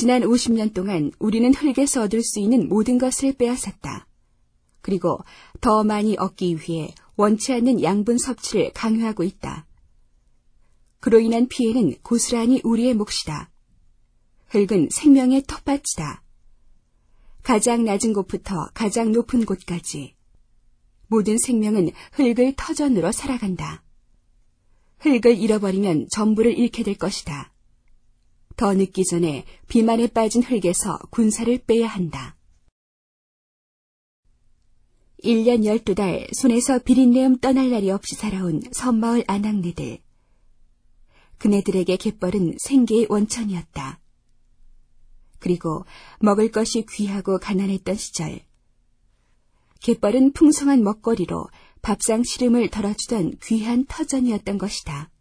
지난 50년 동안 우리는 흙에서 얻을 수 있는 모든 것을 빼앗았다. 그리고 더 많이 얻기 위해 원치 않는 양분 섭취를 강요하고 있다. 그로 인한 피해는 고스란히 우리의 몫이다. 흙은 생명의 텃밭이다. 가장 낮은 곳부터 가장 높은 곳까지 모든 생명은 흙을 터전으로 살아간다. 흙을 잃어버리면 전부를 잃게 될 것이다. 더 늦기 전에 비만에 빠진 흙에서 군사를 빼야 한다. 1년 12달 손에서 비린내음 떠날 날이 없이 살아온 섬마을 아낙네들. 그네들에게 갯벌은 생계의 원천이었다. 그리고 먹을 것이 귀하고 가난했던 시절, 갯벌은 풍성한 먹거리로 밥상 시름을 덜어주던 귀한 터전이었던 것이다.